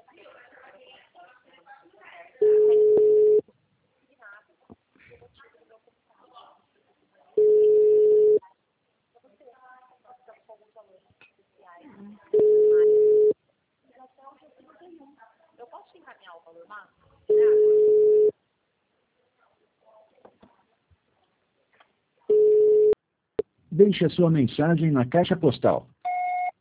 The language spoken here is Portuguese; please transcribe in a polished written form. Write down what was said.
Eu posso te encaminhar o valor máximo? Deixe a sua mensagem na caixa postal